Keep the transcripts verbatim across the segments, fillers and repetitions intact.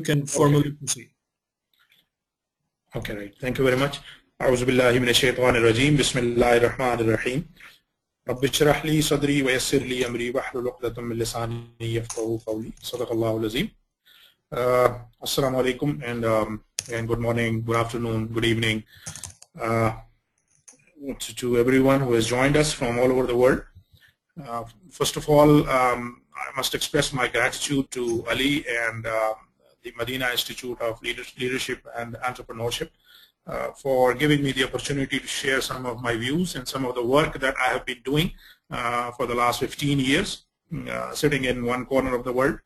can formally okay. proceed. Okay, right. Thank you very much. أعوذ بالله من الشيطان الرجيم بسم الله الرحمن الرحيم رب اشرح لي صدري ويسر لي أمري واحلل عقدة من لساني يفقهوا قولي صدق الله العظيم. Assalamu alaikum and um, and good morning, good afternoon, good evening uh, to, to everyone who has joined us from all over the world. Uh, first of all, um, I must express my gratitude to Ali and uh, the Medina Institute of Leadership and Entrepreneurship uh, for giving me the opportunity to share some of my views and some of the work that I have been doing uh, for the last fifteen years, uh, sitting in one corner of the world.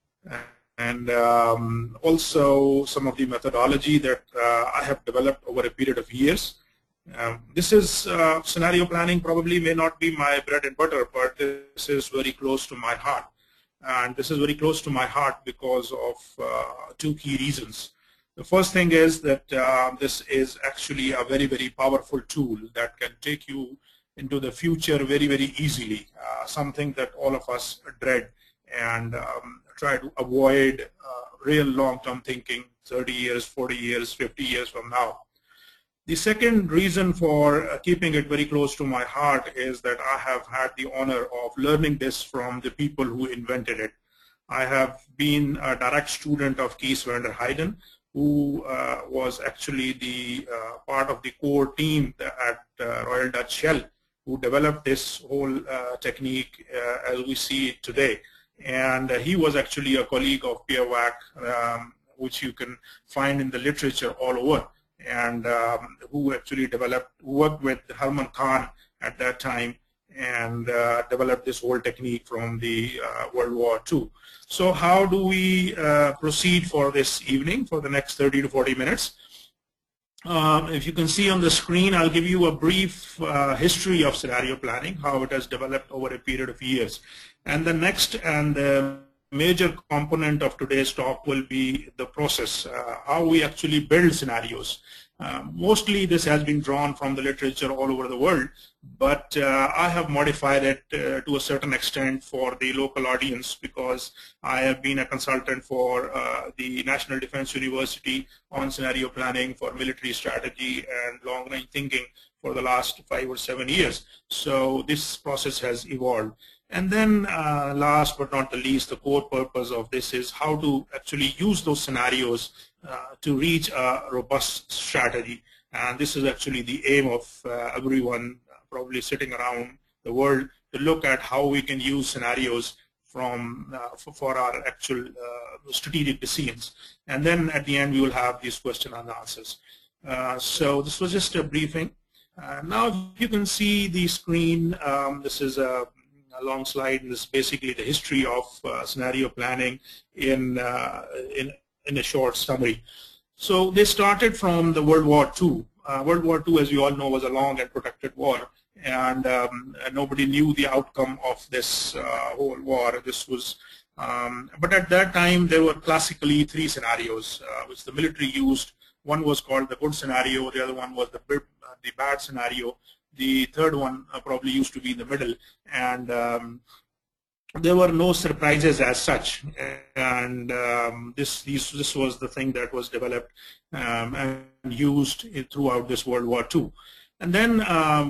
And um, also some of the methodology that uh, I have developed over a period of years. Um, this is uh, scenario planning probably may not be my bread and butter, but this is very close to my heart. And this is very close to my heart because of uh, two key reasons. The first thing is that uh, this is actually a very, very powerful tool that can take you into the future very, very easily, uh, something that all of us dread and um, try to avoid uh, real long-term thinking thirty years, forty years, fifty years from now. The second reason for uh, keeping it very close to my heart is that I have had the honor of learning this from the people who invented it. I have been a direct student of Kees van der Heijden, who uh, was actually the uh, part of the core team at uh, Royal Dutch Shell, who developed this whole uh, technique uh, as we see it today. And uh, he was actually a colleague of Pierre Wack, um, which you can find in the literature all over, and um, who actually developed, worked with Herman Kahn at that time and uh, developed this whole technique from the uh, World War Two. So how do we uh, proceed for this evening, for the next thirty to forty minutes? Um, if you can see on the screen, I'll give you a brief uh, history of scenario planning, how it has developed over a period of years. And the next and the major component of today's talk will be the process, uh, how we actually build scenarios. Uh, mostly this has been drawn from the literature all over the world, but uh, I have modified it uh, to a certain extent for the local audience because I have been a consultant for uh, the National Defense University on scenario planning for military strategy and long-range thinking for the last five or seven years. So this process has evolved. And then uh, last but not the least, the core purpose of this is how to actually use those scenarios uh, to reach a robust strategy. And this is actually the aim of uh, everyone probably sitting around the world to look at how we can use scenarios from uh, for, for our actual uh, strategic decisions. And then at the end, we will have these question and answers. Uh, so this was just a briefing. Uh, now, if you can see the screen, um, this is a A long slide. This is basically the history of uh, scenario planning in, uh, in in a short summary. So they started from the World War Two. Uh, World War Two, as you all know, was a long and protracted war, and, um, and nobody knew the outcome of this uh, whole war. This was, um, but at that time there were classically three scenarios uh, which the military used. One was called the good scenario. The other one was the uh, the bad scenario. The third one uh, probably used to be in the middle, and um, there were no surprises as such. And um, this, these, this was the thing that was developed um, and used throughout this World War Two. And then, um,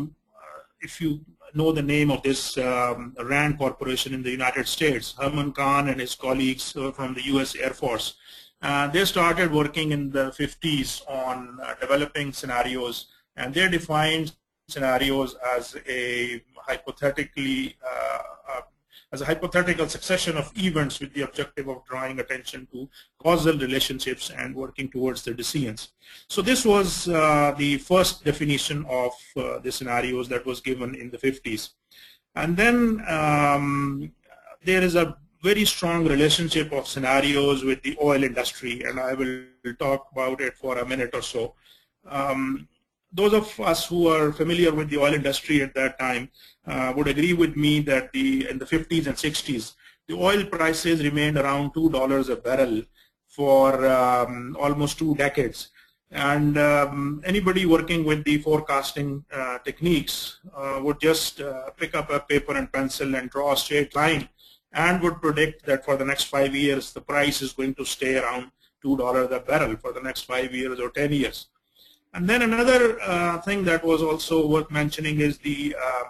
if you know the name of this um, RAND Corporation in the United States, Herman Kahn and his colleagues uh, from the U S Air Force, uh, they started working in the fifties on uh, developing scenarios, and they defined scenarios as a hypothetically uh, uh, as a hypothetical succession of events with the objective of drawing attention to causal relationships and working towards the decisions. So this was uh, the first definition of uh, the scenarios that was given in the fifties. And then um, there is a very strong relationship of scenarios with the oil industry, and I will talk about it for a minute or so. Um, Those of us who are familiar with the oil industry at that time uh, would agree with me that the in the fifties and sixties, the oil prices remained around two dollars a barrel for um, almost two decades. And um, anybody working with the forecasting uh, techniques uh, would just uh, pick up a paper and pencil and draw a straight line and would predict that for the next five years, the price is going to stay around two dollars a barrel for the next five years or ten years. And then another uh, thing that was also worth mentioning is the uh,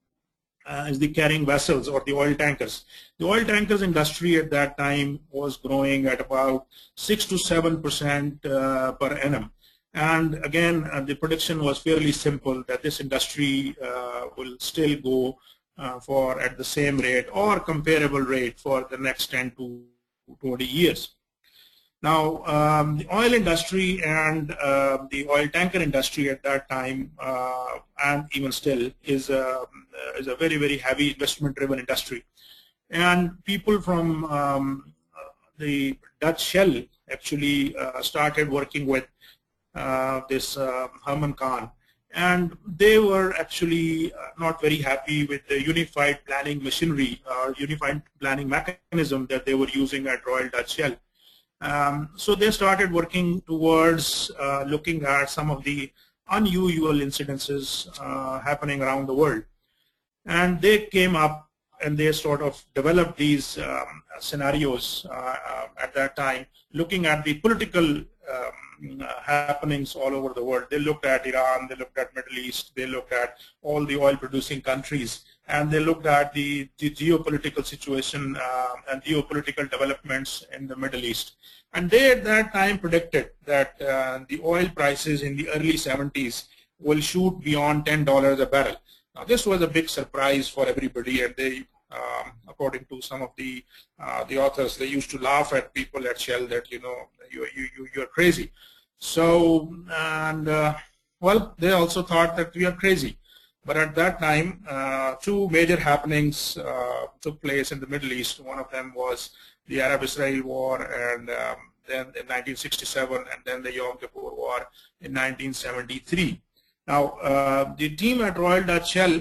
uh, is the carrying vessels or the oil tankers. The oil tankers industry at that time was growing at about six to seven percent uh, per annum. And again, uh, the prediction was fairly simple that this industry uh, will still go uh, for at the same rate or comparable rate for the next ten to twenty years. Now, um, the oil industry and uh, the oil tanker industry at that time, uh, and even still, is a, is a very, very heavy investment-driven industry. And people from um, the Dutch Shell actually uh, started working with uh, this uh, Herman Kahn. And they were actually not very happy with the unified planning machinery or unified planning mechanism that they were using at Royal Dutch Shell. Um, so they started working towards uh, looking at some of the unusual incidences uh, happening around the world. And they came up and they sort of developed these um, scenarios uh, uh, at that time, looking at the political um, uh, happenings all over the world. They looked at Iran, they looked at Middle East, they looked at all the oil producing countries, and they looked at the, the geopolitical situation uh, and geopolitical developments in the Middle East. And they at that time predicted that uh, the oil prices in the early seventies will shoot beyond ten dollars a barrel. Now this was a big surprise for everybody, and they, um, according to some of the uh, the authors, they used to laugh at people at Shell that, you know, you, you, you, you're crazy. So, and uh, well, they also thought that we are crazy. But at that time, uh, two major happenings uh, took place in the Middle East. One of them was the Arab-Israel War, and um, then in nineteen sixty-seven, and then the Yom Kippur War in nineteen seventy-three. Now, uh, the team at Royal Dutch Shell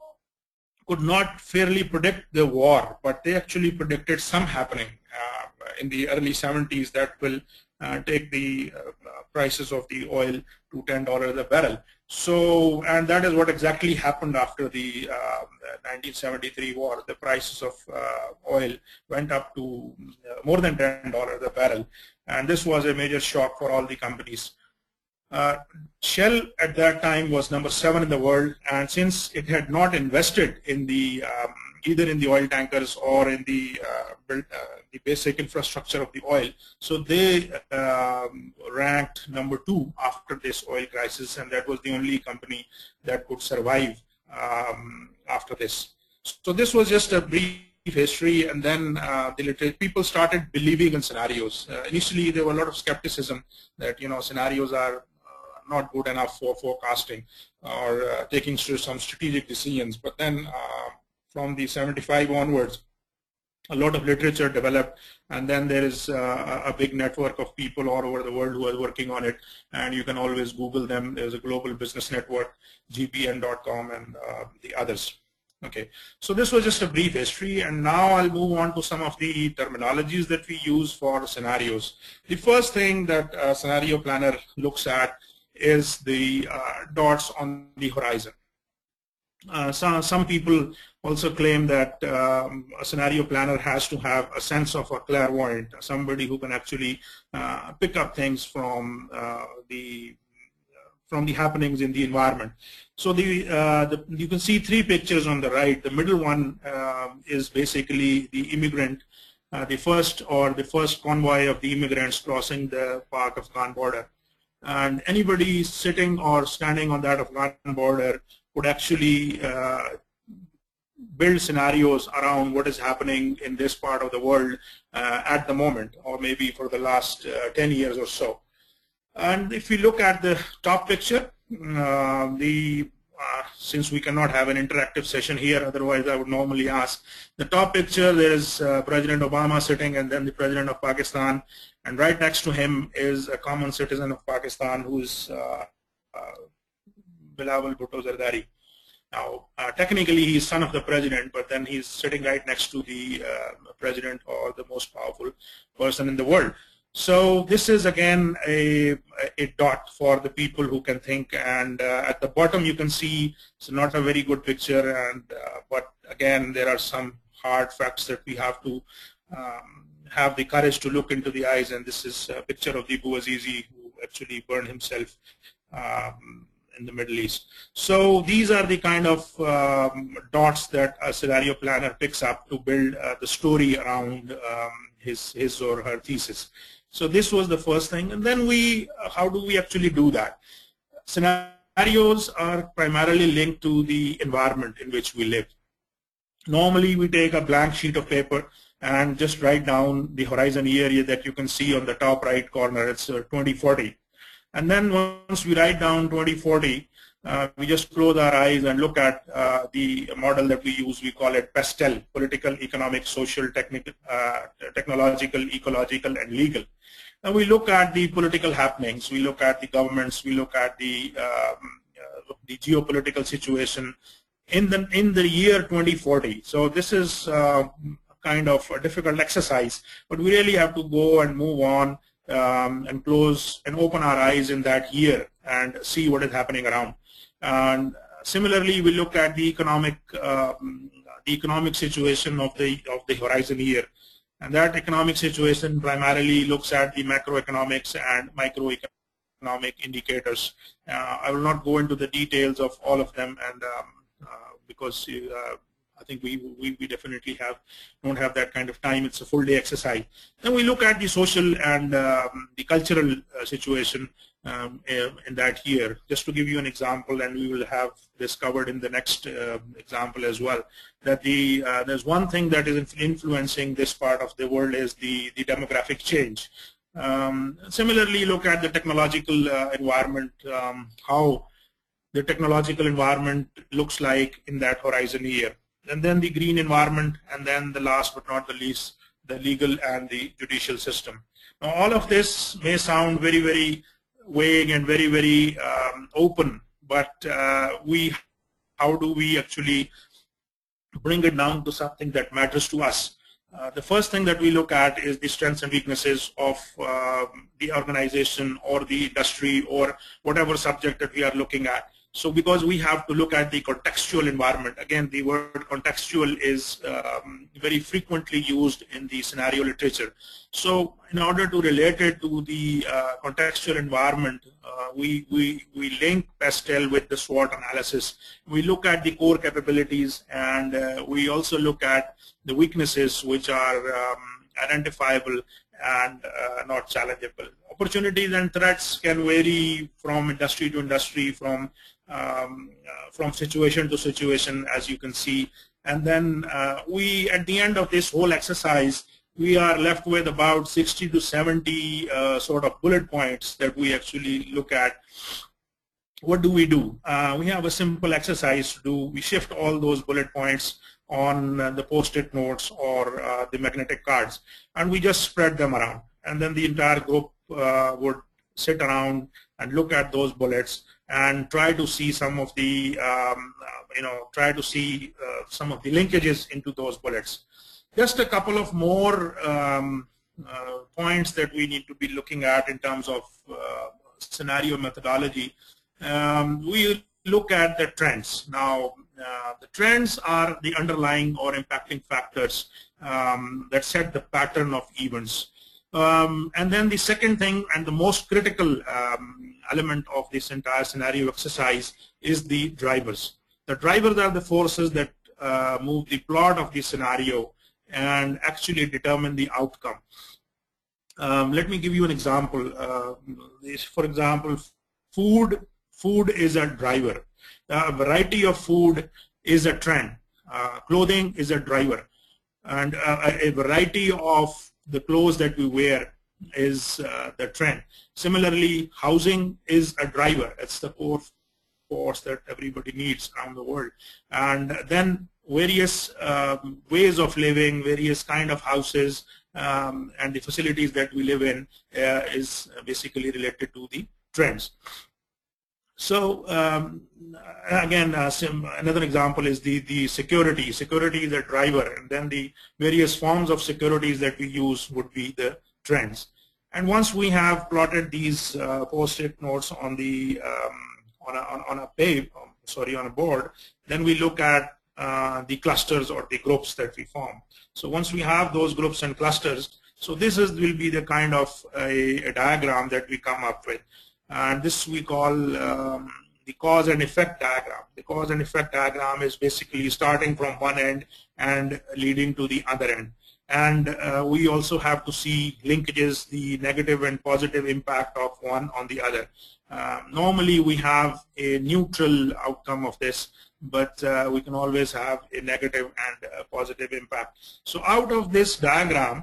could not fairly predict the war, but they actually predicted some happening uh, in the early seventies that will uh, take the uh, prices of the oil to ten dollars a barrel. So, and that is what exactly happened after the uh, nineteen seventy-three war. The prices of uh, oil went up to uh, more than ten dollars a barrel, and this was a major shock for all the companies. Uh, Shell at that time was number seven in the world, and since it had not invested in the um, either in the oil tankers or in the uh, build, uh, the basic infrastructure of the oil, so they um, ranked number two after this oil crisis, and that was the only company that could survive um, after this. So this was just a brief history, and then uh, the literature, people started believing in scenarios. Uh, initially, there were a lot of skepticism that, you know, scenarios are not good enough for forecasting or uh, taking some strategic decisions. But then uh, from the seventy-five onwards, a lot of literature developed, and then there is uh, a big network of people all over the world who are working on it, and you can always Google them. There's a Global Business Network, G B N dot com, and uh, the others. Okay, so this was just a brief history, and now I'll move on to some of the terminologies that we use for scenarios. The first thing that a scenario planner looks at is the uh, dots on the horizon. Uh, some, some people also claim that um, a scenario planner has to have a sense of a clairvoyant, somebody who can actually uh, pick up things from uh, the from the happenings in the environment. So the, uh, the you can see three pictures on the right. The middle one uh, is basically the immigrant, uh, the first or the first convoy of the immigrants crossing the Pak-Afghan border. And anybody sitting or standing on that Afghan border could actually uh, build scenarios around what is happening in this part of the world uh, at the moment, or maybe for the last uh, ten years or so. And if we look at the top picture, uh, the uh, since we cannot have an interactive session here, otherwise I would normally ask. The top picture, there is uh, President Obama sitting, and then the President of Pakistan, and right next to him is a common citizen of Pakistan who is uh, uh, Bilawal Bhutto Zardari. Now, uh, technically he is son of the president, but then he's sitting right next to the uh, president or the most powerful person in the world. So this is again a, a dot for the people who can think, and uh, at the bottom you can see it's not a very good picture, and uh, but again there are some hard facts that we have to um, have the courage to look into the eyes, and this is a picture of the Bouazizi who actually burned himself um, in the Middle East. So these are the kind of um, dots that a scenario planner picks up to build uh, the story around um, his, his or her thesis. So this was the first thing. And then we, how do we actually do that? Scenarios are primarily linked to the environment in which we live. Normally we take a blank sheet of paper and just write down the horizon year that you can see on the top right corner. It's uh, twenty forty. And then once we write down twenty forty, uh, we just close our eyes and look at uh, the model that we use. We call it PESTEL: political, economic, social, technical, uh, technological, ecological, and legal. And we look at the political happenings. We look at the governments. We look at the um, uh, the geopolitical situation in the in the year twenty forty. So this is uh, kind of a difficult exercise, but we really have to go and move on um, and close and open our eyes in that year and see what is happening around. And similarly, we look at the economic um, the economic situation of the of the horizon year, and that economic situation primarily looks at the macroeconomics and microeconomic indicators. Uh, I will not go into the details of all of them, and um, uh, because uh, I think we, we, we definitely have don't have that kind of time. It's a full day exercise. Then we look at the social and um, the cultural uh, situation um, in that year. Just to give you an example, and we will have this covered in the next uh, example as well, that the uh, there's one thing that is influencing this part of the world is the, the demographic change. Um, similarly, look at the technological uh, environment, um, how the technological environment looks like in that horizon year. And then the green environment, and then the last but not the least, the legal and the judicial system. Now, all of this may sound very, very vague and very, very um, open, but uh, we, how do we actually bring it down to something that matters to us? Uh, the first thing that we look at is the strengths and weaknesses of uh, the organization or the industry or whatever subject that we are looking at. So because we have to look at the contextual environment, again, the word contextual is um, very frequently used in the scenario literature. So in order to relate it to the uh, contextual environment, uh, we, we, we link PESTEL with the SWOT analysis. We look at the core capabilities, and uh, we also look at the weaknesses which are um, identifiable and uh, not challengeable. Opportunities and threats can vary from industry to industry, from um, uh, from situation to situation, as you can see. And then uh, we, at the end of this whole exercise, we are left with about sixty to seventy uh, sort of bullet points that we actually look at. What do we do? Uh, we have a simple exercise to do. We shift all those bullet points on uh, the post-it notes or uh, the magnetic cards, and we just spread them around. And then the entire group uh, would sit around and look at those bullets and try to see some of the, um, uh, you know, try to see uh, some of the linkages into those bullets. Just a couple of more um, uh, points that we need to be looking at in terms of uh, scenario methodology. Um, we look at the trends. Now, uh, the trends are the underlying or impacting factors um, that set the pattern of events. Um, and then the second thing, and the most critical um, element of this entire scenario exercise, is the drivers. The drivers are the forces that uh, move the plot of the scenario and actually determine the outcome. Um, let me give you an example. Uh, this, for example, food. Food is a driver. A variety of food is a trend. Uh, clothing is a driver. And uh, a variety of the clothes that we wear is uh, the trend. Similarly, housing is a driver. It's the core force that everybody needs around the world. And then various um, ways of living, various kind of houses, um, and the facilities that we live in uh, is basically related to the trends. So um, again, uh, sim, another example is the, the security. Security is a driver, and then the various forms of securities that we use would be the trends. And once we have plotted these uh, post-it notes on the um, on a, on, on a page, sorry, on a board, then we look at uh, the clusters or the groups that we form. So once we have those groups and clusters, So this is will be the kind of a, a diagram that we come up with, and this we call um, the cause and effect diagram. The cause and effect diagram is basically starting from one end and leading to the other end. And uh, we also have to see linkages, the negative and positive impact of one on the other. Uh, normally we have a neutral outcome of this, but uh, we can always have a negative and a positive impact. So out of this diagram,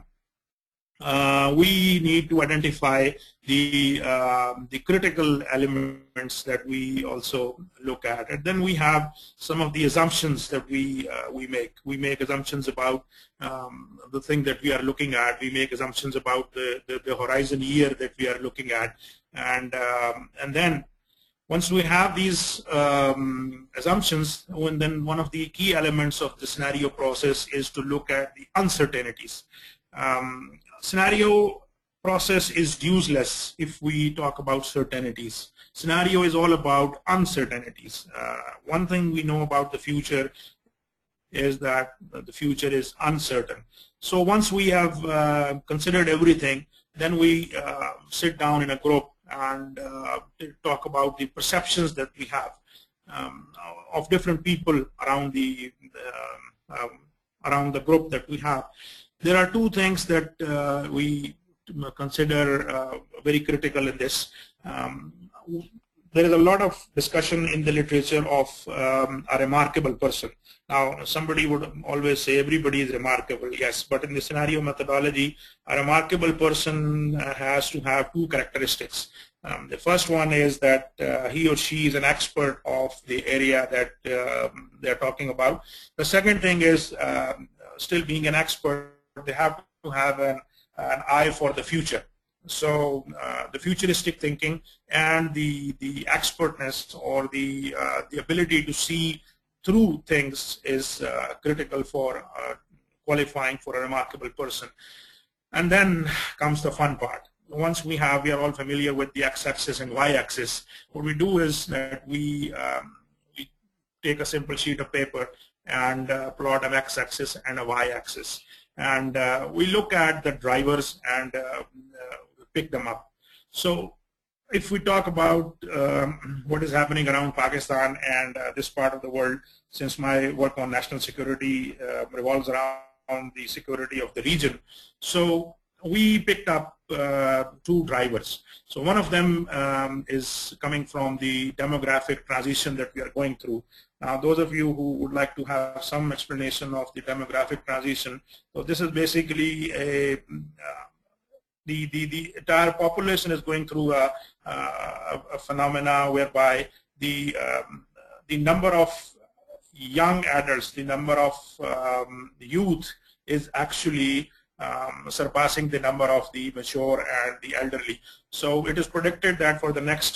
Uh, we need to identify the uh, the critical elements that we also look at, and then we have some of the assumptions that we uh, we make. We make assumptions about um, the thing that we are looking at. We make assumptions about the the, the horizon year that we are looking at, and um, and then once we have these um, assumptions, when then one of the key elements of the scenario process is to look at the uncertainties. Um, Scenario process is useless if we talk about certainties. Scenario is all about uncertainties. Uh, one thing we know about the future is that the future is uncertain. So once we have uh, considered everything, then we uh, sit down in a group and uh, talk about the perceptions that we have um, of different people around the uh, um, around the group that we have. There are two things that uh, we consider uh, very critical in this. Um, there is a lot of discussion in the literature of um, a remarkable person. Now, somebody would always say everybody is remarkable, yes, but in the scenario methodology, a remarkable person has to have two characteristics. Um, the first one is that uh, he or she is an expert of the area that uh, they're talking about. The second thing is uh, still being an expert, they have to have an, an eye for the future. So uh, the futuristic thinking and the the expertness or the uh, the ability to see through things is uh, critical for uh, qualifying for a remarkable person. And then comes the fun part. Once we have, we are all familiar with the x-axis and y-axis. What we do is that we, um, we take a simple sheet of paper and uh, plot an x-axis and a y-axis. And uh, we look at the drivers and uh, uh, pick them up. So if we talk about um, what is happening around Pakistan and uh, this part of the world, since my work on national security uh, revolves around the security of the region, so we picked up uh, two drivers. So one of them um, is coming from the demographic transition that we are going through. Now, those of you who would like to have some explanation of the demographic transition, so this is basically a uh, the, the the entire population is going through a, a, a phenomena whereby the um, the number of young adults, the number of um, youth is actually Um, surpassing the number of the mature and the elderly. So it is predicted that for the next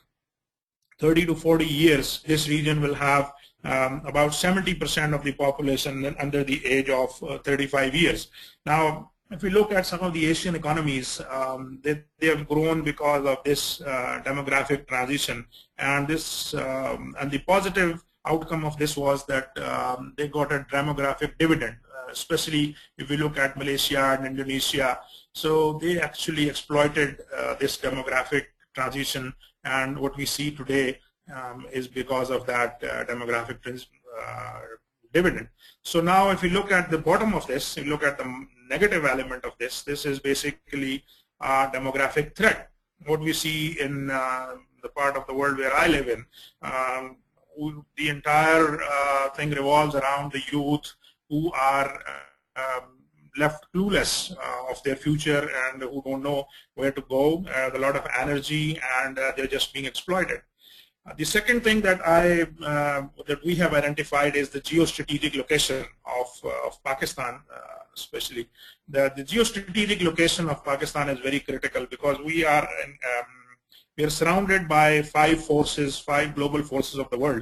thirty to forty years, this region will have um, about seventy percent of the population under the age of uh, thirty-five years. Now, if we look at some of the Asian economies, um, they, they have grown because of this uh, demographic transition, and this um, and the positive outcome of this was that um, they got a demographic dividend. Especially if we look at Malaysia and Indonesia. So they actually exploited uh, this demographic transition, and what we see today um, is because of that uh, demographic uh, dividend. So now if we look at the bottom of this, we look at the negative element of this, this is basically a demographic threat. What we see in uh, the part of the world where I live in, um, the entire uh, thing revolves around the youth who are uh, um, left clueless uh, of their future and who don't know where to go, uh, a lot of energy, and uh, they're just being exploited. Uh, the second thing that I uh, that we have identified is the geostrategic location of, uh, of Pakistan, uh, especially. The, the geostrategic location of Pakistan is very critical because we are in, um, we are surrounded by five forces, five global forces of the world.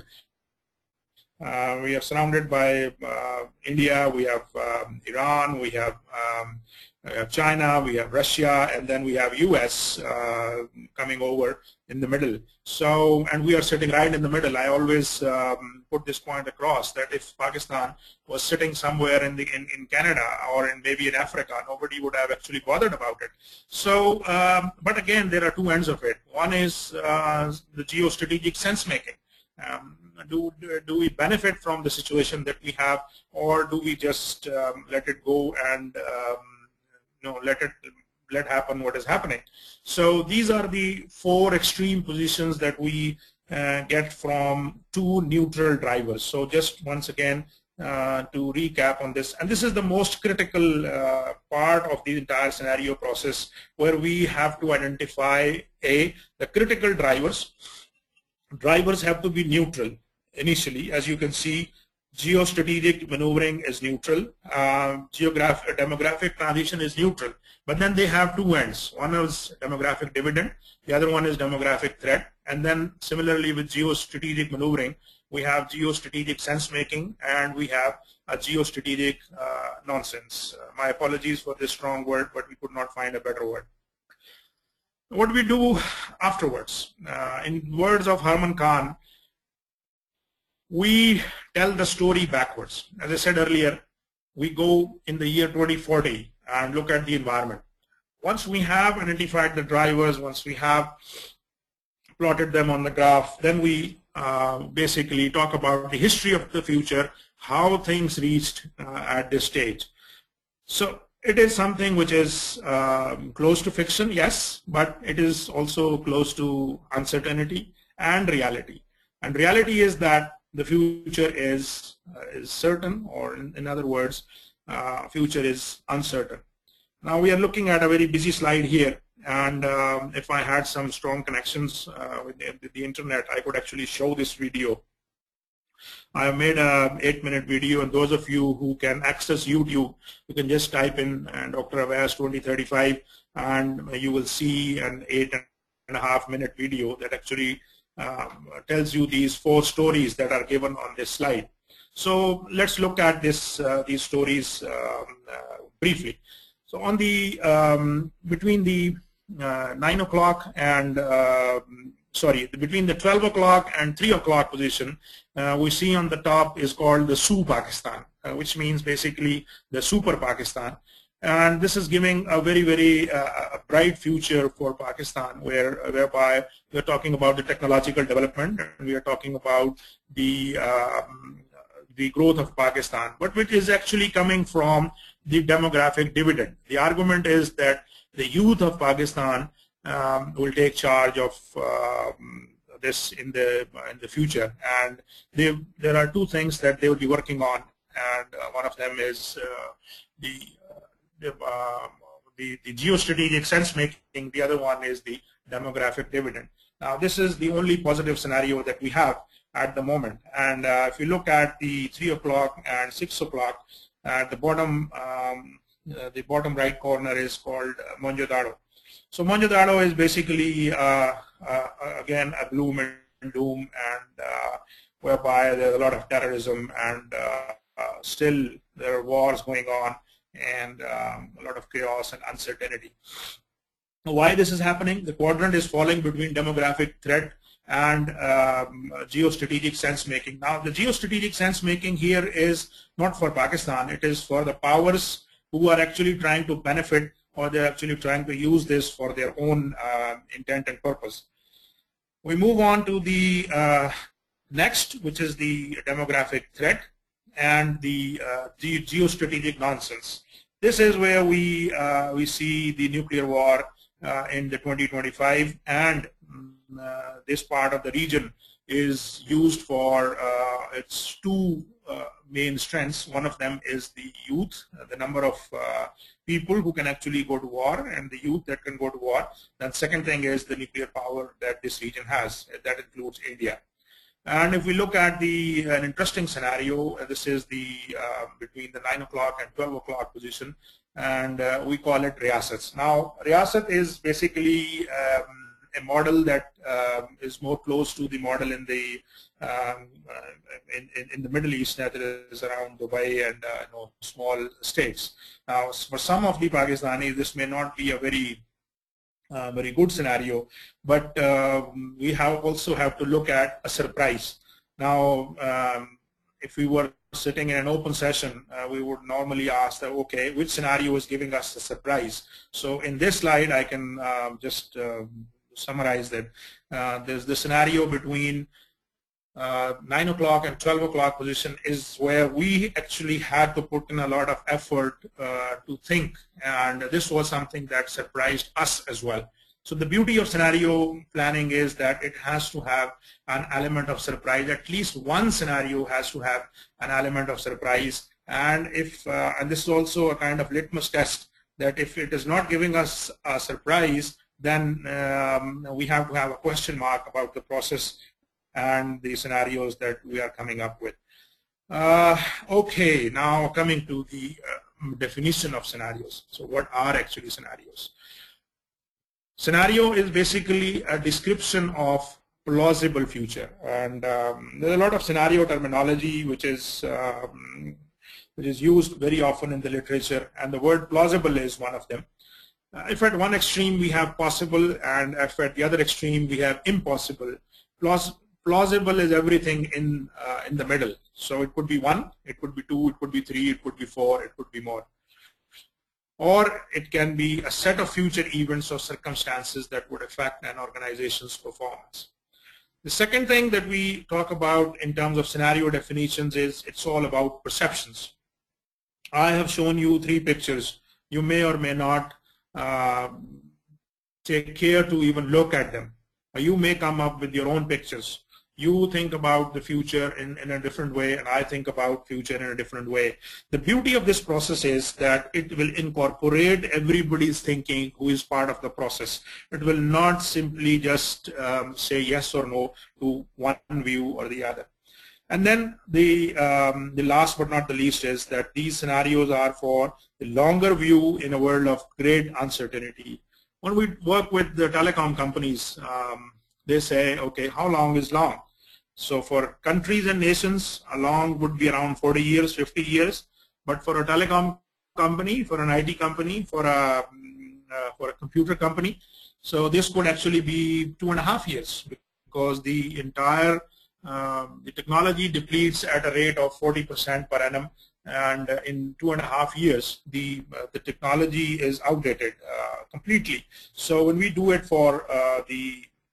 Uh, we are surrounded by uh, India, we have um, Iran, we have um, We have China, we have Russia, and then we have U S uh, coming over in the middle. So, and we are sitting right in the middle. I always um, put this point across that if Pakistan was sitting somewhere in the in, in Canada or in maybe in Africa, nobody would have actually bothered about it. So, um, but again, there are two ends of it. One is uh, the geostrategic sense making. Um, do do we benefit from the situation that we have, or do we just um, let it go and um, you know, let it let happen what is happening? So these are the four extreme positions that we uh, get from two neutral drivers. So just once again uh, to recap on this, and this is the most critical uh, part of the entire scenario process, where we have to identify a the critical drivers. Drivers have to be neutral initially. As you can see, geostrategic maneuvering is neutral, uh, geographic demographic transition is neutral, but then they have two ends. One is demographic dividend, the other one is demographic threat, and then similarly with geostrategic maneuvering, we have geostrategic sense making and we have a geostrategic uh, nonsense. Uh, my apologies for this strong word, but we could not find a better word. What do we do afterwards? Uh, in words of Herman Kahn, we tell the story backwards. As I said earlier, we go in the year twenty forty and look at the environment. Once we have identified the drivers, once we have plotted them on the graph, then we uh, basically talk about the history of the future, how things reached uh, at this stage. So it is something which is um, close to fiction, yes, but it is also close to uncertainty and reality. And reality is that the future is, uh, is certain, or in, in other words, uh, future is uncertain. Now we are looking at a very busy slide here, and um, if I had some strong connections uh, with, the, with the internet, I could actually show this video. I have made an eight minute video, and those of you who can access YouTube, you can just type in uh, Doctor Awais twenty thirty-five, and you will see an eight and a half minute video that actually um, tells you these four stories that are given on this slide. So let's look at this uh, these stories um, uh, briefly. So on the um, between the uh, nine o'clock and uh, sorry, between the twelve o'clock and three o'clock position, uh, we see on the top is called the S U Pakistan, uh, which means basically the Super Pakistan. And this is giving a very, very uh, a bright future for Pakistan, where whereby we are talking about the technological development, and we are talking about the um, the growth of Pakistan, but which is actually coming from the demographic dividend. The argument is that the youth of Pakistan um, will take charge of uh, this in the in the future, and they, there are two things that they will be working on, and uh, one of them is uh, the the, uh, the the geostrategic sense making. The other one is the demographic dividend. Now, this is the only positive scenario that we have at the moment, and uh, if you look at the three o'clock and six o'clock, at the bottom, um, uh, the bottom right corner is called uh, Mohenjo-daro. So Mohenjo-daro is basically uh, uh, again a gloom and doom, and uh, whereby there's a lot of terrorism, and uh, uh, still there are wars going on, and um, a lot of chaos and uncertainty. Why this is happening? The quadrant is falling between demographic threat and um, geostrategic sense making. Now, the geostrategic sense making here is not for Pakistan, it is for the powers who are actually trying to benefit, or they're actually trying to use this for their own uh, intent and purpose. We move on to the uh, next, which is the demographic threat and the, uh, the geostrategic nonsense. This is where we, uh, we see the nuclear war uh, in the twenty twenty-five, and Uh, this part of the region is used for uh, its two uh, main strengths. One of them is the youth, uh, the number of uh, people who can actually go to war, and the youth that can go to war. Then second thing is the nuclear power that this region has. That includes India. And if we look at the an interesting scenario, uh, this is the uh, between the nine o'clock and twelve o'clock position, and uh, we call it Riyasats. Now, Riyasat is basically um, a model that um, is more close to the model in the um, uh, in, in, in the Middle East, that is around Dubai and uh, you know, small states. Now, for some of the Pakistanis, this may not be a very uh, very good scenario, but uh, we have also have to look at a surprise. Now, um, if we were sitting in an open session, uh, we would normally ask that, okay, which scenario is giving us a surprise? So in this slide, I can uh, just uh, summarize that. Uh, there's the scenario between uh, nine o'clock and twelve o'clock position is where we actually had to put in a lot of effort uh, to think, and this was something that surprised us as well. So the beauty of scenario planning is that it has to have an element of surprise. At least one scenario has to have an element of surprise. And if uh, and this is also a kind of litmus test, that if it is not giving us a surprise, then um, we have to have a question mark about the process and the scenarios that we are coming up with. Uh, okay, now coming to the uh, definition of scenarios. So what are actually scenarios? Scenario is basically a description of plausible future, and um, there's a lot of scenario terminology which is um, which is used very often in the literature, and the word plausible is one of them. Uh, if at one extreme we have possible, and if at the other extreme we have impossible, Plaus plausible is everything in uh, in the middle. So it could be one, it could be two, it could be three, it could be four, it could be more. Or it can be a set of future events or circumstances that would affect an organization's performance. The second thing that we talk about in terms of scenario definitions is it's all about perceptions. I have shown you three pictures. You may or may not uh, take care to even look at them. Or you may come up with your own pictures. You think about the future in, in a different way, and I think about future in a different way. The beauty of this process is that it will incorporate everybody's thinking who is part of the process. It will not simply just um, say yes or no to one view or the other. And then the, um, the last but not the least is that these scenarios are for the longer view in a world of great uncertainty. When we work with the telecom companies, um, they say, okay, how long is long? So for countries and nations, a long would be around forty years, fifty years. But for a telecom company, for an I T company, for a, uh, for a computer company, so this could actually be two and a half years, because the entire uh, the technology depletes at a rate of forty percent per annum. And uh, in two and a half years, the uh, the technology is outdated uh, completely. So when we do it for uh, the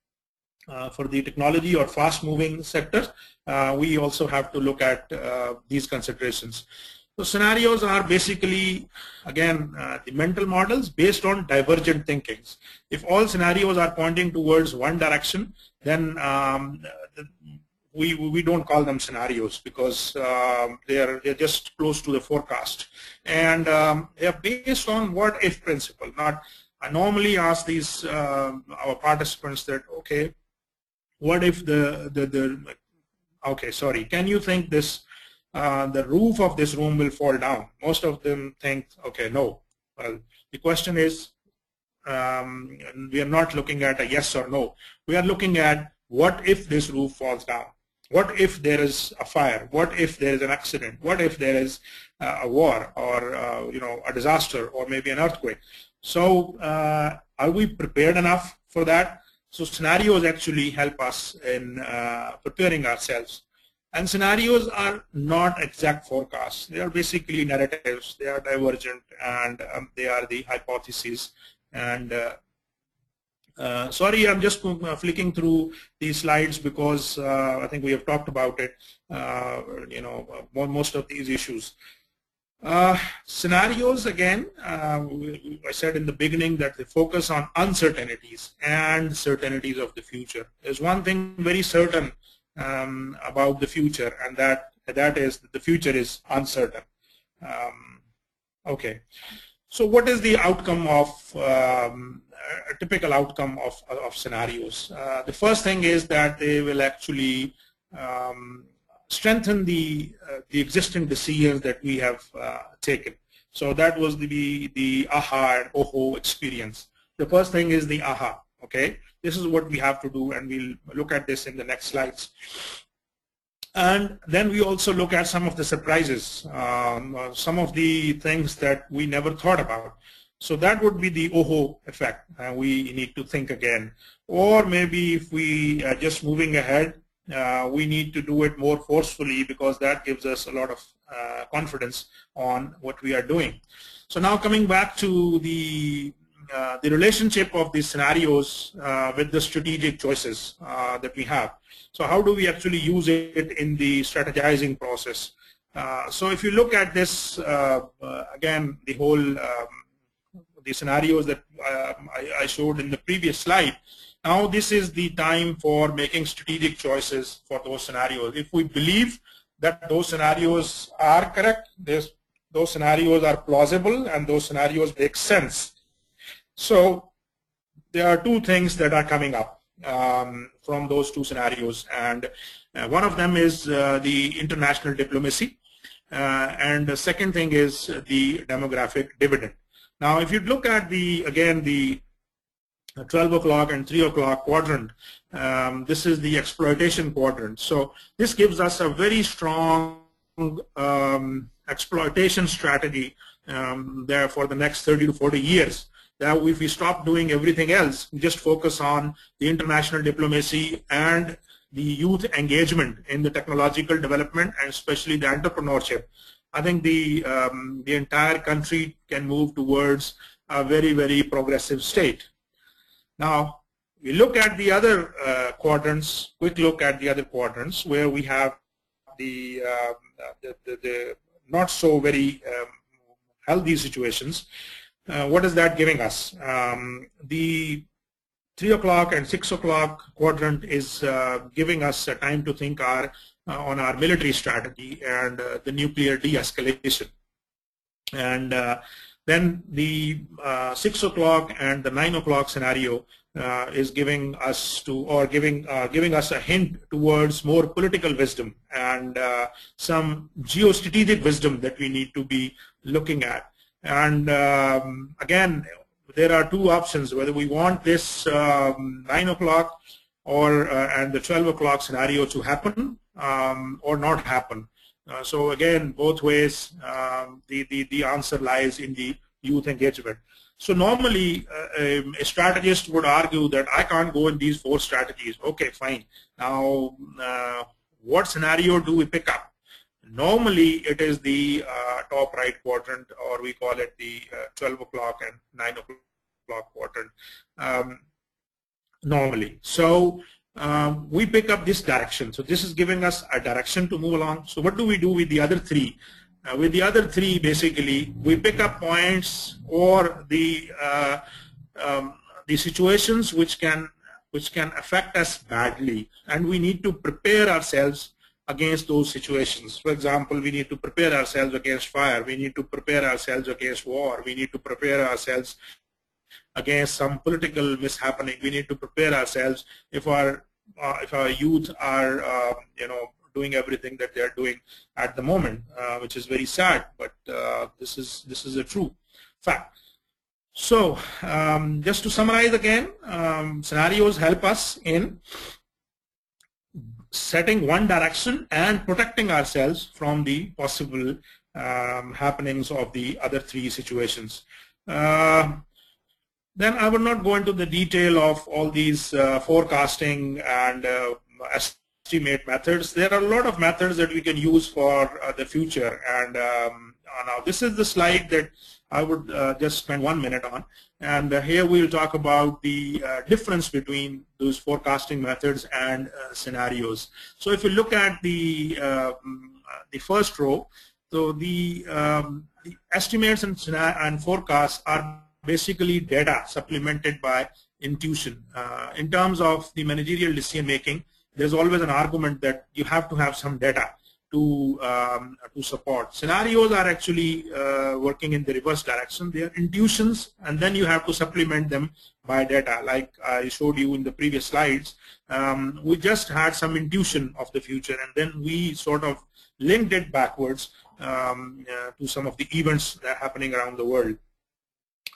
Uh, for the technology or fast-moving sectors, uh, we also have to look at uh, these considerations. So scenarios are basically, again, uh, the mental models based on divergent thinkings. If all scenarios are pointing towards one direction, then um, the, we we don't call them scenarios, because uh, they are they're just close to the forecast, and um, they are based on what-if principle. Not, I normally ask these uh, our participants that, okay, what if the, the, the, okay, sorry, can you think this, uh, the roof of this room will fall down? Most of them think, okay, no. Well, the question is, um, we are not looking at a yes or no. We are looking at what if this roof falls down? What if there is a fire? What if there is an accident? What if there is uh, a war, or, uh, you know, a disaster, or maybe an earthquake? So uh, are we prepared enough for that? So scenarios actually help us in uh, preparing ourselves. And scenarios are not exact forecasts. They are basically narratives. They are divergent, and um, they are the hypotheses. And uh, uh, sorry, I'm just uh, flicking through these slides because uh, I think we have talked about it, uh, you know, most of these issues. Uh, scenarios, again, uh, I said in the beginning that they focus on uncertainties and certainties of the future. There's one thing very certain um, about the future, and that that is that the future is uncertain. Um, okay, so what is the outcome of um, a typical outcome of of scenarios? Uh, the first thing is that they will actually um, strengthen the uh, the existing decisions that we have uh, taken. So that was the the aha and oho experience. The first thing is the aha. Okay, this is what we have to do, and we'll look at this in the next slides. And then we also look at some of the surprises, um, uh, some of the things that we never thought about. So that would be the OHO effect. Uh, we need to think again. Or maybe if we are just moving ahead, uh, we need to do it more forcefully, because that gives us a lot of uh, confidence on what we are doing. So now coming back to the uh, the relationship of these scenarios uh, with the strategic choices uh, that we have. So how do we actually use it in the strategizing process? Uh, so if you look at this, uh, uh, again, the whole um, the scenarios that uh, I, I showed in the previous slide, now this is the time for making strategic choices for those scenarios. If we believe that those scenarios are correct, those scenarios are plausible, and those scenarios make sense. So there are two things that are coming up um, from those two scenarios, and uh, one of them is uh, the international diplomacy, uh, and the second thing is the demographic dividend. Now, if you look at the, again, the twelve o'clock and three o'clock quadrant, um, this is the exploitation quadrant. So this gives us a very strong um, exploitation strategy um, there for the next thirty to forty years. That if we stop doing everything else, we just focus on the international diplomacy and the youth engagement in the technological development, and especially the entrepreneurship, I think the um, the entire country can move towards a very, very progressive state. Now, we look at the other uh, quadrants, quick look at the other quadrants, where we have the, uh, the, the, the not so very um, healthy situations. Uh, what is that giving us? Um, the three o'clock and six o'clock quadrant is uh, giving us a time to think our, uh, on our military strategy and uh, the nuclear de-escalation. And uh, then the uh, six o'clock and the nine o'clock scenario uh, is giving us to, or giving uh, giving us a hint towards more political wisdom and uh, some geostrategic wisdom that we need to be looking at. And um, again, there are two options, whether we want this um, nine o'clock or uh, and the twelve o'clock scenario to happen um, or not happen. Uh, so again, both ways, um, the, the, the answer lies in the youth engagement. So normally, uh, um, a strategist would argue that I can't go in these four strategies. Okay, fine. Now, uh, what scenario do we pick up? Normally, it is the uh, top right quadrant, or we call it the uh, twelve o'clock and nine o'clock quadrant, um, normally. So um, we pick up this direction. So this is giving us a direction to move along. So what do we do with the other three? Uh, with the other three, basically, we pick up points or the uh, um, the situations which can which can affect us badly, and we need to prepare ourselves against those situations. For example, we need to prepare ourselves against fire. We need to prepare ourselves against war. We need to prepare ourselves against some political mishappening. We need to prepare ourselves if our uh, if our youth are uh, you know doing everything that they are doing at the moment, uh, which is very sad. But uh, this is this is a true fact. So um, just to summarize again, um, scenarios help us in setting one direction and protecting ourselves from the possible um, happenings of the other three situations. Uh, then I will not go into the detail of all these uh, forecasting and uh, estimate methods. There are a lot of methods that we can use for uh, the future, and um, now this is the slide that I would uh, just spend one minute on, and uh, here we'll talk about the uh, difference between those forecasting methods and uh, scenarios. So if you look at the uh, the first row, so the, um, the estimates and, and forecasts are basically data supplemented by intuition. Uh, in terms of the managerial decision making, there's always an argument that you have to have some data to um, to support. Scenarios are actually uh, working in the reverse direction. They are intuitions, and then you have to supplement them by data. Like I showed you in the previous slides, um, we just had some intuition of the future, and then we sort of linked it backwards um, uh, to some of the events that are happening around the world.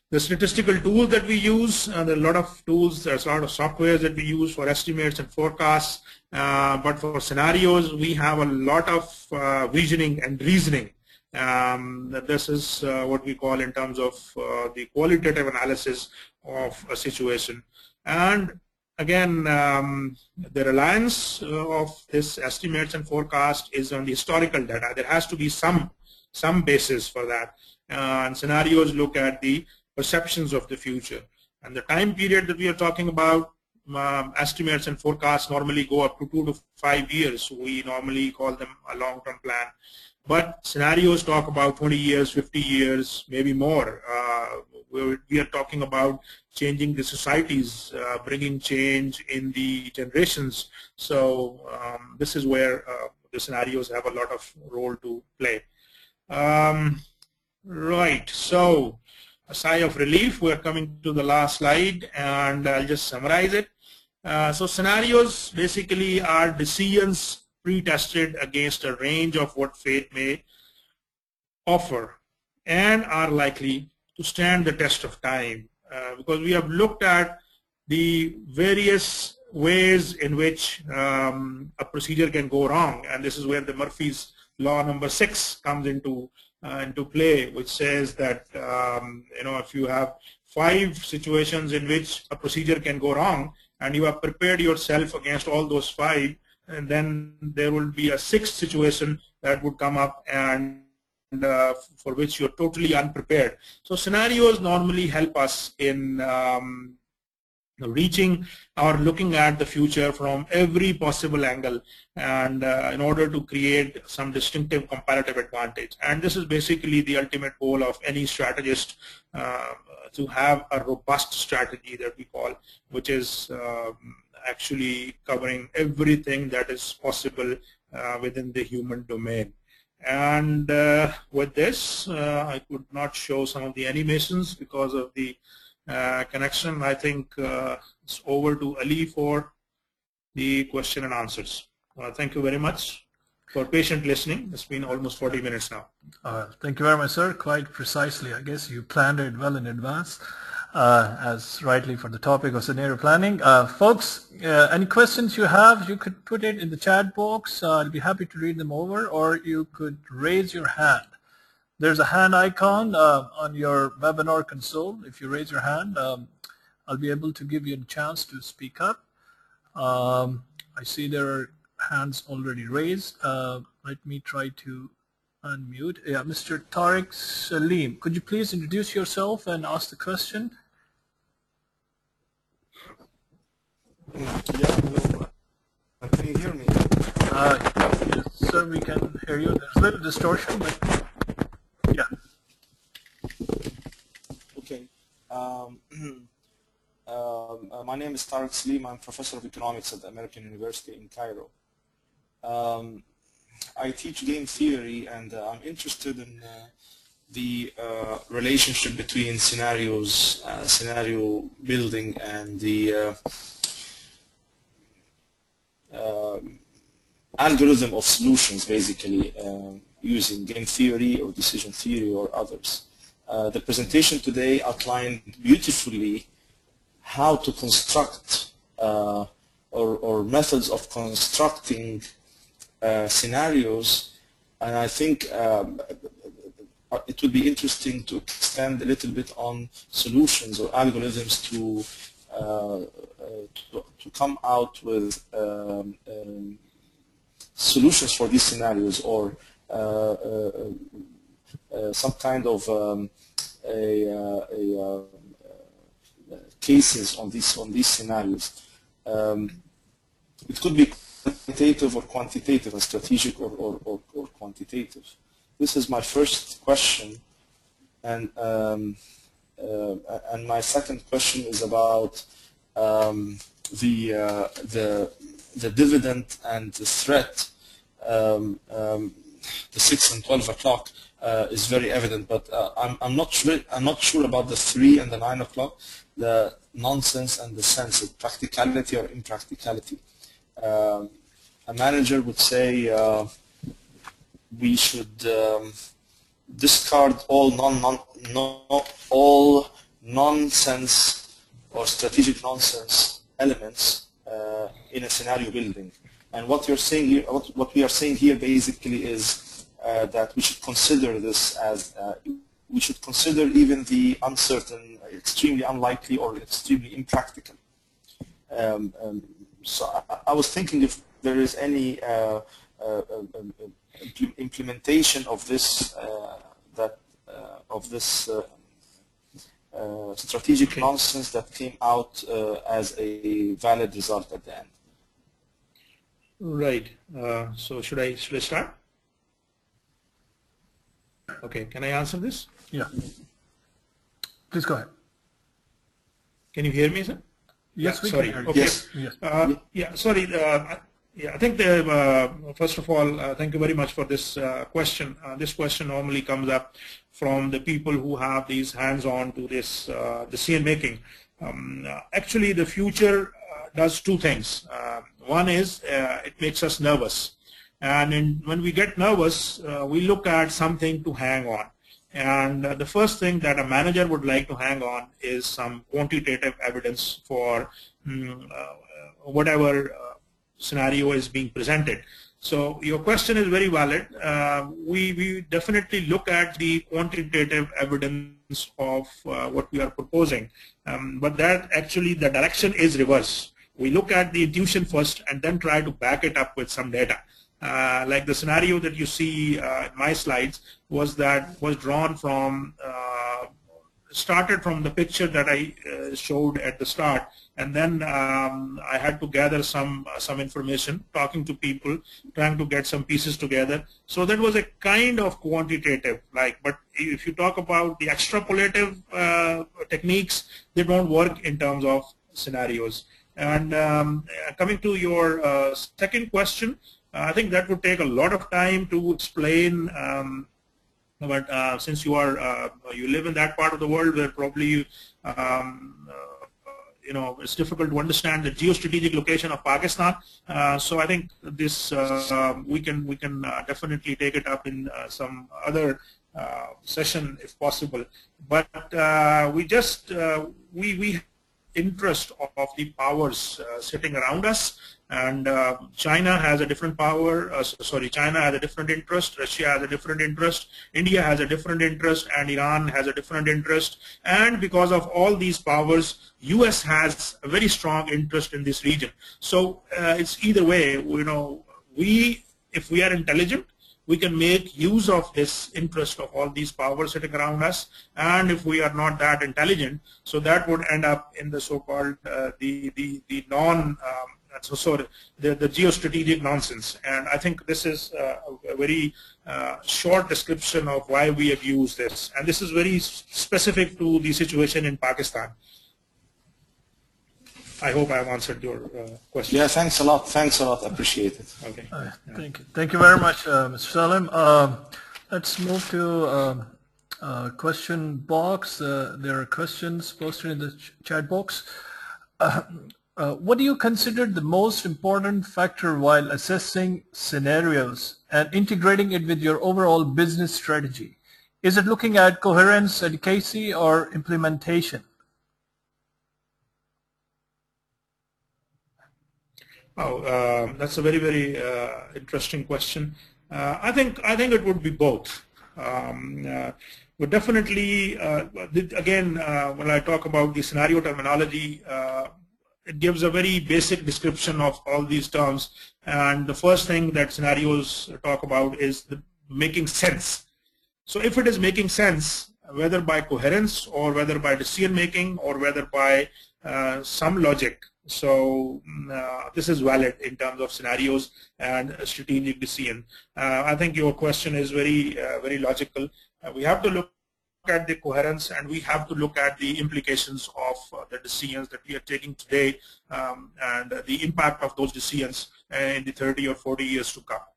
The statistical tools that we use, uh, there are a lot of tools, there's a lot of software that we use for estimates and forecasts, uh, but for scenarios, we have a lot of uh, visioning and reasoning. Um, this is uh, what we call in terms of uh, the qualitative analysis of a situation. And again, um, the reliance uh, of this estimates and forecast is on the historical data. There has to be some, some basis for that. Uh, and scenarios look at the perceptions of the future. And the time period that we are talking about, um, estimates and forecasts normally go up to two to five years. We normally call them a long-term plan. But scenarios talk about twenty years, fifty years, maybe more. Uh, we are talking about changing the societies, uh, bringing change in the generations. So um, this is where uh, the scenarios have a lot of role to play. Um, right, so a sigh of relief. We're coming to the last slide, and I'll just summarize it. Uh, so scenarios basically are decisions pre-tested against a range of what fate may offer and are likely to stand the test of time, uh, because we have looked at the various ways in which um, a procedure can go wrong, and this is where the Murphy's law number six comes into uh, into play, which says that um, you know, if you have five situations in which a procedure can go wrong and you have prepared yourself against all those five, and then there will be a sixth situation that would come up and uh, for which you're totally unprepared. So scenarios normally help us in um, reaching or looking at the future from every possible angle, and uh, in order to create some distinctive comparative advantage. And this is basically the ultimate goal of any strategist, uh, to have a robust strategy that we call, which is uh, actually covering everything that is possible uh, within the human domain. And uh, with this, uh, I could not show some of the animations because of the uh, connection. I think uh, it's over to Ali for the question and answers. Uh, thank you very much for patient listening. It's been almost forty minutes now. Uh, thank you very much, sir. Quite precisely. I guess you planned it well in advance, uh, as rightly for the topic of scenario planning. Uh, folks, uh, any questions you have, you could put it in the chat box. Uh, I'll be happy to read them over, or you could raise your hand. There's a hand icon uh, on your webinar console. If you raise your hand, um, I'll be able to give you a chance to speak up. Um, I see there are hands already raised. Uh, let me try to unmute. Yeah, Mister Tariq Salim, could you please introduce yourself and ask the question? Yeah, hello. Uh, can you hear me? Uh, yes, sir, we can hear you. There's a little distortion, but yeah. Okay. Um, um, uh, my name is Tariq Salim. I'm professor of economics at the American University in Cairo. Um, I teach game theory, and uh, I'm interested in uh, the uh, relationship between scenarios, uh, scenario building, and the uh, uh, algorithm of solutions, basically, uh, using game theory or decision theory or others. Uh, the presentation today outlined beautifully how to construct uh, or, or methods of constructing uh, scenarios, and I think um, it would be interesting to extend a little bit on solutions or algorithms to uh, uh, to, to come out with um, um, solutions for these scenarios, or uh, uh, uh, some kind of um, a, uh, a uh, cases on these on these scenarios. Um, it could be qualitative or quantitative, and strategic or, or, or, or quantitative. This is my first question, and um, uh, and my second question is about um, the uh, the the dividend and the threat. Um, um, the six and twelve o'clock uh, is very evident, but uh, I'm I'm not sure I'm not sure about the three and the nine o'clock, the nonsense and the sense, of practicality or impracticality. Um, a manager would say uh, we should um, discard all non non no, all nonsense or strategic nonsense elements uh, in a scenario building. And what you're saying here, what, what we are saying here basically is uh, that we should consider this as, uh, we should consider even the uncertain, extremely unlikely, or extremely impractical. Um, um, so I, I was thinking if there is any uh, uh, uh, uh, implementation of this, uh, that uh, of this uh, uh, strategic okay. nonsense that came out uh, as a valid result at the end. Right. Uh, so should I should I start? Okay. Can I answer this? Yeah. Please go ahead. Can you hear me, sir? Yes, yeah, we sorry. can hear Okay. Yes. yes. Uh, yeah. Sorry. Uh, yeah. I think the, uh, first of all, uh, thank you very much for this uh, question. Uh, this question normally comes up from the people who have these hands-on to this uh, decision making. Um, uh, actually, the future uh, does two things. Uh, one is uh, it makes us nervous, and in, when we get nervous, uh, we look at something to hang on. And uh, the first thing that a manager would like to hang on is some quantitative evidence for um, uh, whatever uh, scenario is being presented. So your question is very valid. Uh, we, we definitely look at the quantitative evidence of uh, what we are proposing, um, but that actually the direction is reverse. We look at the intuition first and then try to back it up with some data. Uh, like the scenario that you see uh, in my slides was that was drawn from, uh, started from the picture that I uh, showed at the start, and then um, I had to gather some uh, some information, talking to people, trying to get some pieces together. So that was a kind of quantitative, like, but if you talk about the extrapolative uh, techniques, they don't work in terms of scenarios. And um, coming to your uh, second question, I think that would take a lot of time to explain, um, but uh, since you are, uh, you live in that part of the world where probably, you, um, uh, you know, it's difficult to understand the geostrategic location of Pakistan. Uh, so I think this, uh, we can, we can uh, definitely take it up in uh, some other uh, session if possible. But uh, we just, uh, we, we interest of the powers uh, sitting around us. And uh, China has a different power, uh, sorry, China has a different interest, Russia has a different interest, India has a different interest, and Iran has a different interest. And because of all these powers, U S has a very strong interest in this region. So uh, it's either way, you know, we, if we are intelligent, we can make use of this interest of all these powers sitting around us. And if we are not that intelligent, so that would end up in the so-called, uh, the, the, the non, um, So, so the, the geostrategic nonsense, and I think this is uh, a very uh, short description of why we have used this, and this is very specific to the situation in Pakistan. I hope I have answered your uh, question. Yeah, thanks a lot. Thanks a lot. I appreciate it. Okay. Uh, thank you. Thank you very much, uh, Mister Salim. Uh, let's move to um, uh, question box. Uh, there are questions posted in the ch chat box. Uh, Uh, what do you consider the most important factor while assessing scenarios and integrating it with your overall business strategy? Is it looking at coherence, advocacy, or implementation? Oh, uh, that's a very, very uh, interesting question. Uh, I think I think it would be both. Um, uh, but definitely, uh, again, uh, when I talk about the scenario terminology, uh, it gives a very basic description of all these terms, and the first thing that scenarios talk about is the making sense. So if it is making sense, whether by coherence or whether by decision making or whether by uh, some logic, so uh, this is valid in terms of scenarios and strategic decision. Uh, I think your question is very, uh, very logical. Uh, we have to look at the coherence, and we have to look at the implications of uh, the decisions that we are taking today, um, and uh, the impact of those decisions in the thirty or forty years to come.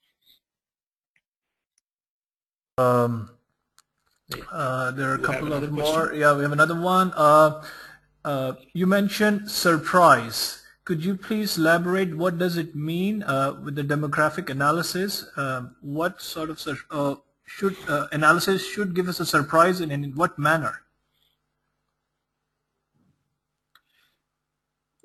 Um, uh, there are a couple of more. Yeah, we have another one. Uh, uh, you mentioned surprise. Could you please elaborate what does it mean uh, with the demographic analysis? Uh, what sort of uh, should uh, analysis should give us a surprise, and in what manner?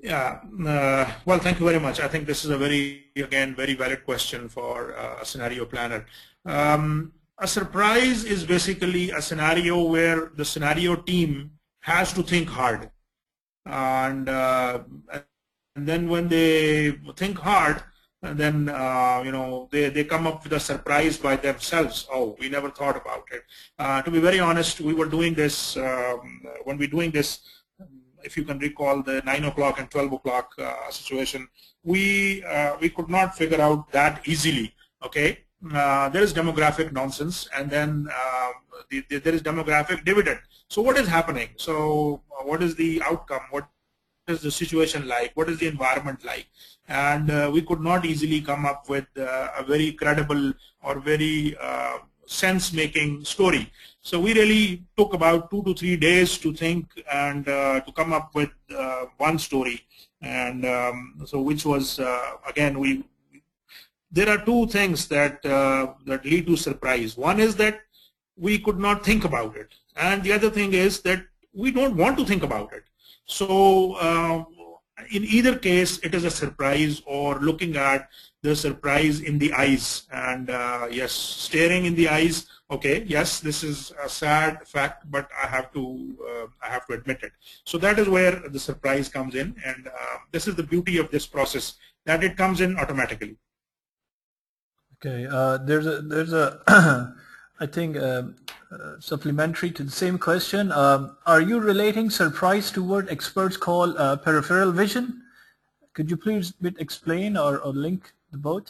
Yeah, uh, well, thank you very much. I think this is a very, again, very valid question for uh, a scenario planner. Um, a surprise is basically a scenario where the scenario team has to think hard. And, uh, and then when they think hard, and then, uh, you know, they, they come up with a surprise by themselves. Oh, we never thought about it. Uh, to be very honest, we were doing this, um, when we're doing this, if you can recall the nine o'clock and twelve o'clock uh, situation, we uh, we could not figure out that easily. Okay, uh, there is demographic nonsense, and then uh, the, the, there is demographic dividend. So what is happening? So uh, what is the outcome? What is the situation like? What is the environment like? And uh, we could not easily come up with uh, a very credible or very uh, sense-making story. So we really took about two to three days to think and uh, to come up with uh, one story. And um, so which was, uh, again, we there are two things that, uh, that lead to surprise. One is that we could not think about it. And the other thing is that we don't want to think about it. So uh, in either case, it is a surprise, or looking at the surprise in the eyes. And uh, yes, staring in the eyes. Okay, yes, this is a sad fact, but I have to uh, I have to admit it. So that is where the surprise comes in, and uh, this is the beauty of this process, that it comes in automatically. Okay, uh, there's a there's a I think uh, uh, supplementary to the same question. Um, are you relating surprise to what experts call uh, peripheral vision? Could you please bit explain or, or link the both?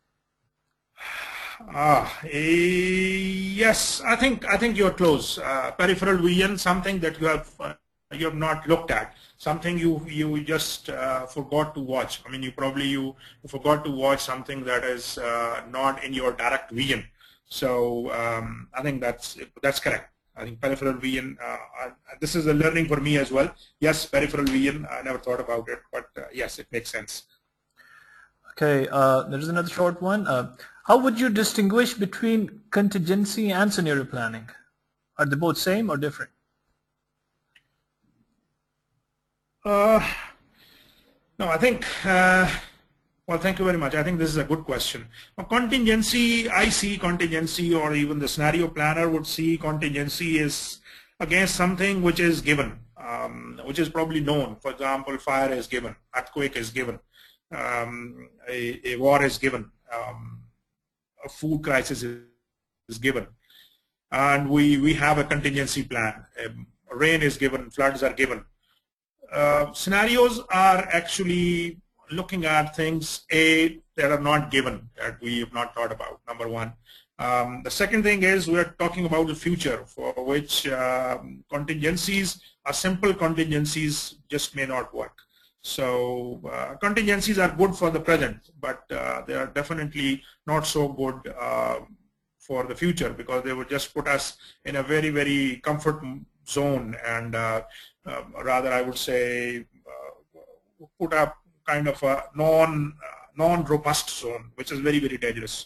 Ah, eh, yes, I think I think you're close. Uh, peripheral vision, something that you have uh, you have not looked at, something you you just uh, forgot to watch. I mean, you probably you forgot to watch something that is uh, not in your direct vision. So um, I think that's that's correct. I think peripheral vision. Uh, uh, this is a learning for me as well. Yes, peripheral vision. I never thought about it, but uh, yes, it makes sense. Okay, uh, there is another short one. Uh, how would you distinguish between contingency and scenario planning? Are they both same or different? Uh, no, I think, uh, well, thank you very much. I think this is a good question. A contingency, I see contingency, or even the scenario planner would see contingency is against something which is given, um, which is probably known. For example, fire is given, earthquake is given. Um, a, a war is given, um, a food crisis is, is given, and we we have a contingency plan. Um, rain is given, floods are given. Uh, scenarios are actually looking at things a that are not given, that we have not thought about. Number one. Um, the second thing is we are talking about the future, for which um, contingencies, are simple contingencies, just may not work. So uh, contingencies are good for the present, but uh, they are definitely not so good uh, for the future, because they would just put us in a very, very comfort zone, and uh, uh, rather I would say uh, put up kind of a non, uh, non-robust zone, which is very, very dangerous.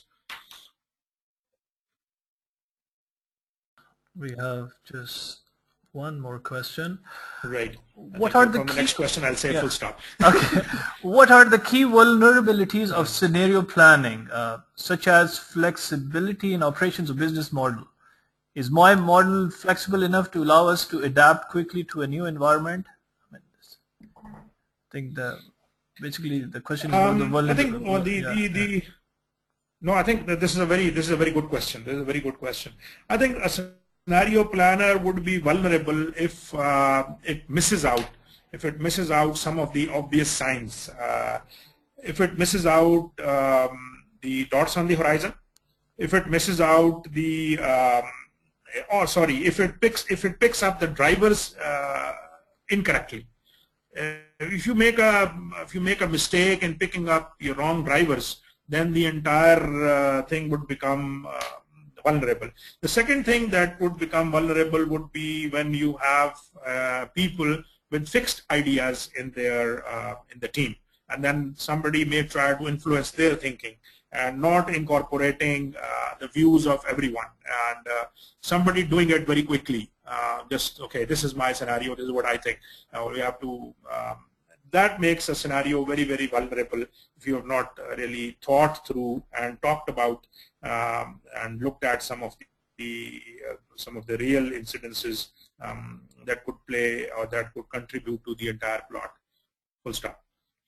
We have just one more question. Right. What are the, the next question? I'll say yeah. full stop. Okay. What are the key vulnerabilities of scenario planning, uh, such as flexibility in operations of business model? Is my model flexible enough to allow us to adapt quickly to a new environment? I, mean, I think the basically the question is um, the vulnerability. I think well, the yeah, the, the yeah. no, I think that this is a very this is a very good question. This is a very good question. I think a scenario planner would be vulnerable if uh, it misses out, if it misses out some of the obvious signs, uh, if it misses out um, the dots on the horizon, if it misses out the, um, oh sorry, if it picks if it picks up the drivers uh, incorrectly. Uh, if you make a if you make a mistake in picking up your wrong drivers, then the entire uh, thing would become uh, vulnerable. The second thing that would become vulnerable would be when you have uh, people with fixed ideas in their uh, in the team, and then somebody may try to influence their thinking and not incorporating uh, the views of everyone, and uh, somebody doing it very quickly. Uh, just okay, this is my scenario. This is what I think. Uh, we have to. Um, that makes a scenario very, very vulnerable if you have not uh, really thought through and talked about um, and looked at some of the, the uh, some of the real incidences um, that could play or that could contribute to the entire plot. Full stop.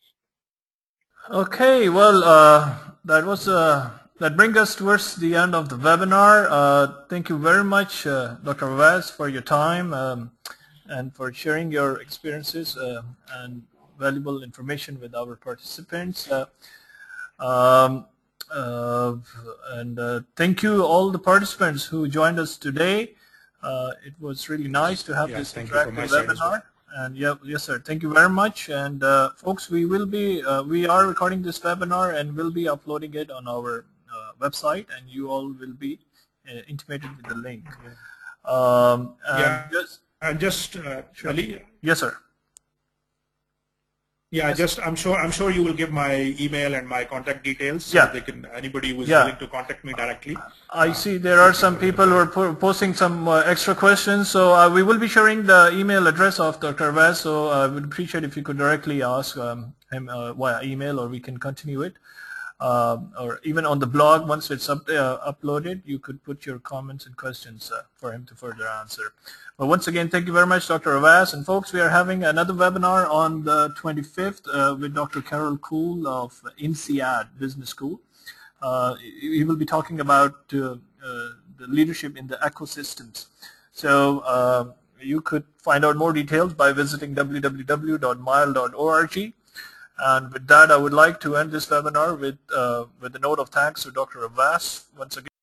Okay, well, uh, that was uh, that brings us towards the end of the webinar. Uh, thank you very much, uh, Doctor Awais, for your time um, and for sharing your experiences uh, and valuable information with our participants. Uh, um, uh, and uh, thank you all the participants who joined us today. Uh, it was really nice to have Yes, this interactive webinar. Well. And yeah, yes, sir. Thank you very much. And uh, folks, we will be uh, we are recording this webinar and will be uploading it on our uh, website, and you all will be uh, intimated with the link. Um, and yeah. Just, and just uh, sure. Ali, yes, sir. Yeah, yes. just I'm sure I'm sure you will give my email and my contact details. So yeah. they can anybody who is yeah. willing to contact me directly. I uh, see there are some people who are po posting some uh, extra questions. So uh, we will be sharing the email address of Doctor Awais. So I uh, would appreciate if you could directly ask um, him uh, via email, or we can continue it. Um, or even on the blog, once it's up, uh, uploaded, you could put your comments and questions uh, for him to further answer. But once again, thank you very much, Doctor Awais. And folks, we are having another webinar on the twenty-fifth uh, with Doctor Carol Kuhl of INSEAD Business School. Uh, he will be talking about uh, uh, the leadership in the ecosystems. So uh, you could find out more details by visiting w w w dot mile dot org. And with that, I would like to end this webinar with uh, with a note of thanks to Doctor Awais once again.